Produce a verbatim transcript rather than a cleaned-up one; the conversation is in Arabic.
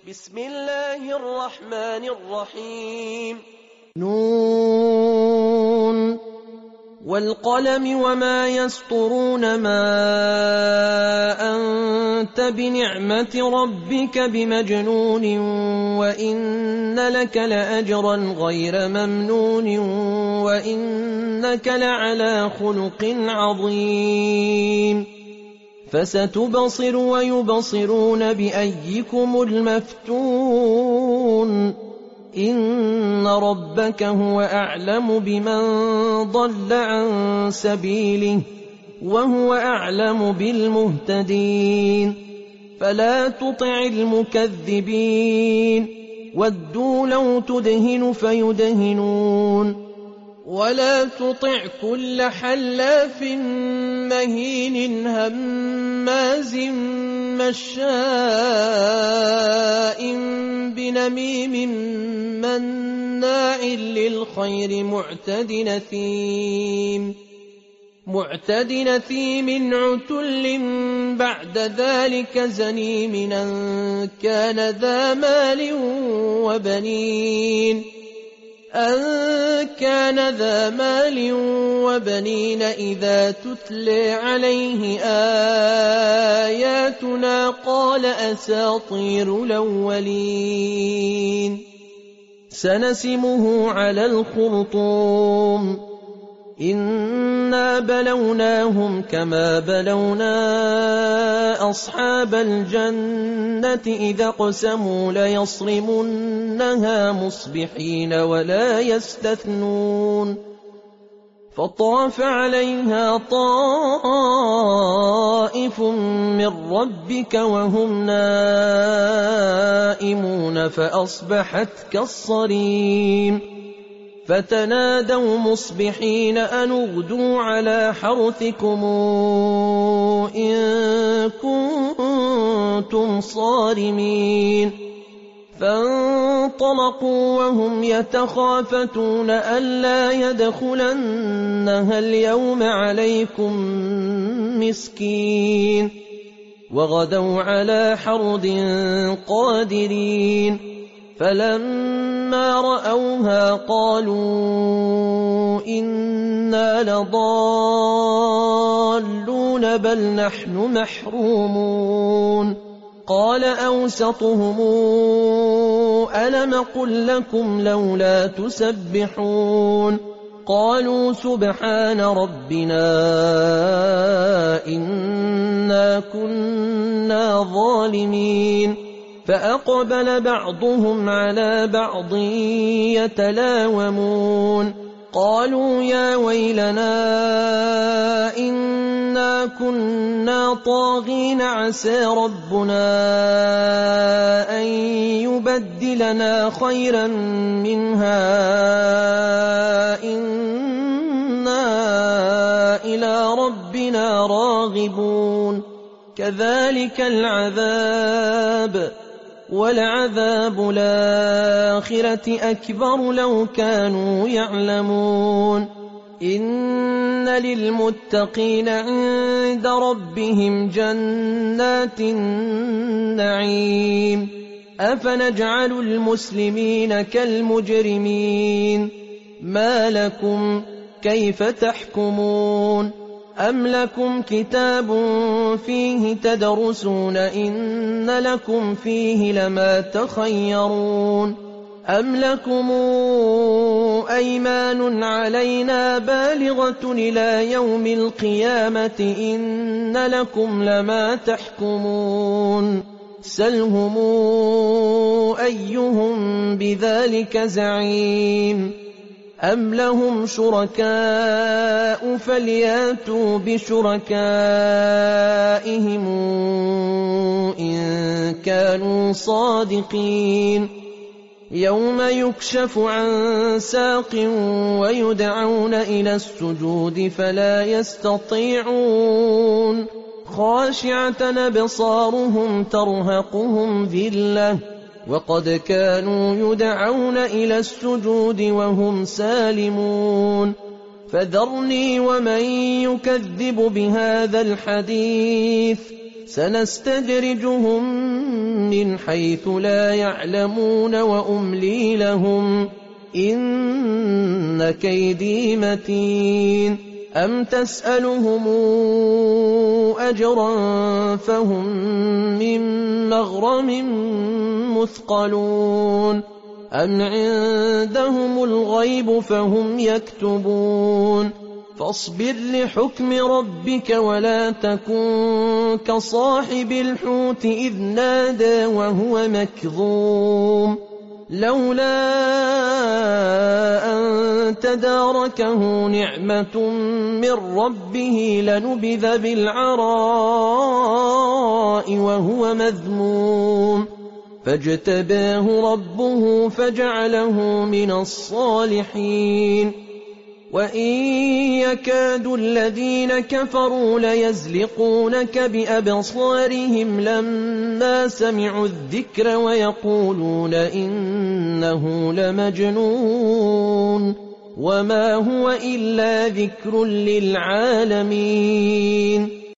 بسم الله الرحمن الرحيم. نون والقلم وما يسطرون، ما أنت بنعمة ربك بمجنون، وإن لك لأجرا غير ممنون، وإنك لعلى خلق عظيم. فستبصر ويبصرون بأيكم المفتون. إن ربك هو أعلم بمن ضل عن سبيله وهو أعلم بالمهتدين. فلا تطع المكذبين، ودوا لو تدهن فيدهنون. ولا تطع كل حلاف مهين هماز مشاء بنميم مناع للخير معتد نثيم معتد نثيم عتل بعد ذلك زنيم أن كان ذا مال وبنين أن كان ذا مال وبنين إذا تتلى عليه آياتنا قال أساطير الأولين. سنسمه على الخرطوم. إنا بلوناهم كما بلونا أصحاب الجنة إذا اقسموا ليصرمنها مصبحين ولا يستثنون. فطاف عليها طائف من ربك وهم نائمون فأصبحت كالصريم. فتنادوا مصبحين أن اغدوا على حرثكم إن كنتم صارمين. فانطلقوا وهم يتخافتون ألا يدخلنها اليوم عليكم مسكين. وغدوا على حرد قادرين. فلما رأوها قالوا إنا لضالون بل نحن محرومون. قال أوسطهم ألم قل لكم لولا تسبحون. قالوا سبحان ربنا إنا كنا ظالمين. فأقبل بعضهم على بعض يتلاومون. قالوا يا ويلنا إنا كنا طاغين عسى ربنا أن يبدلنا خيرا منها إنا إلى ربنا راغبون. كذلك العذاب ولعذاب الآخرة أكبر لو كانوا يعلمون. إن للمتقين عند ربهم جنات النعيم. أفنجعل المسلمين كالمجرمين؟ ما لكم كيف تحكمون؟ أم لكم كتاب فيه تدرسون إن لكم فيه لما تخيرون؟ أم لكم أيمان علينا بالغة إلى يوم القيامة إن لكم لما تحكمون؟ سلهم أيهم بذلك زعيم. أم لهم شركاء فلياتوا بشركائهم إن كانوا صادقين. يوم يكشف عن ساق ويدعون إلى السجود فلا يستطيعون. خاشعة أبصارهم ترهقهم ذلة وقد كانوا يدعون إلى السجود وهم سالمون. فذرني ومن يكذب بهذا الحديث سنستدرجهم من حيث لا يعلمون وأملي لهم إن كيدي متين أم تسألهم أجرا فهم من مغرم مثقلون أم عندهم الغيب فهم يكتبون فاصبر لحكم ربك ولا تكن كصاحب الحوت إذ نادى وهو مكظوم لولا أن تداركه نعمة من ربه لنبذ بالعراء وهو مذموم فاجتباه ربه فجعله من الصالحين وإن يكاد الذين كفروا ليزلقونك بأبصارهم لما سمعوا الذكر ويقولون إنه لمجنون وما هو إلا ذكر للعالمين